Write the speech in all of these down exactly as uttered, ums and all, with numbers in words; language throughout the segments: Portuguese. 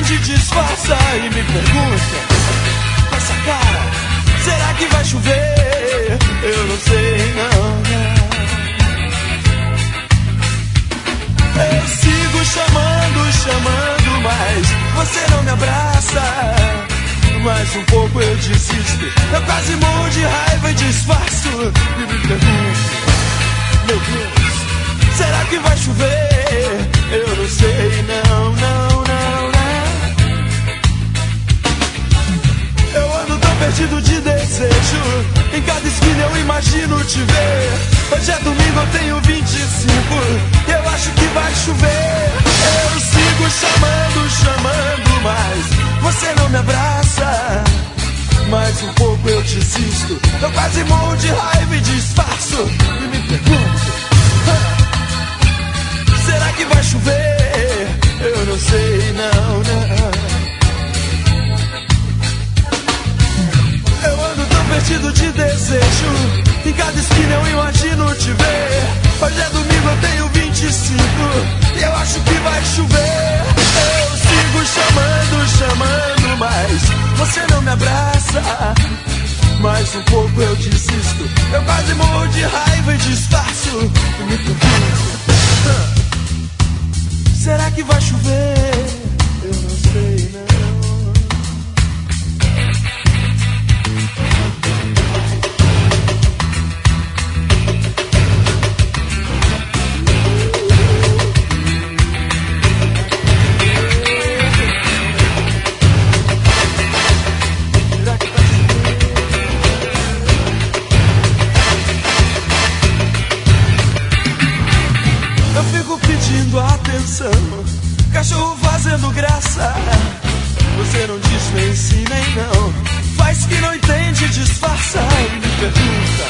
entende, disfarça e me pergunta com essa cara: será que vai chover? Eu não sei, não, não. Eu sigo chamando, chamando, mas você não me abraça. Mais um pouco eu desisto. Eu quase morro de raiva e disfarço e me pergunto: meu Deus, será que vai chover? Eu não sei, não, não, não, não. Eu ando tão perdido de desejo. Em cada esquina eu imagino te ver. Hoje é domingo, eu tenho vinte e cinco. Eu acho que vai chover. Eu sigo chamando, chamando, mas você não me abraça. Mais um pouco eu desisto. Eu quase morro de raiva e disfarço e me pergunto: será que vai chover? Eu não sei, não, não. Eu ando tão perdido de desejo. Em cada esquina eu imagino te ver. Hoje é domingo, eu tenho vinte e cinco. E eu acho que vai chover. Eu sigo chamando, chamando, mas você não me abraça. Mais um pouco eu desisto. Eu quase morro de raiva e disfarço e me pergunto: será que vai chover? Eu não sei, não. Atenção, cachorro fazendo graça. Você não diz nem sim nem não. Faz que não entende, disfarça e me pergunta: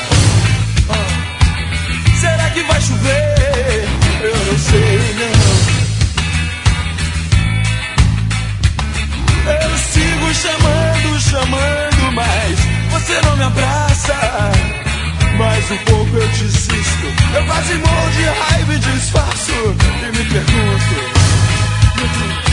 oh, será que vai chover? Eu não sei, não. Eu sigo chamando, chamando, mas você não me abraça. Mais um pouco eu desisto. Eu quase morro de raiva e disfarço e me pergunto: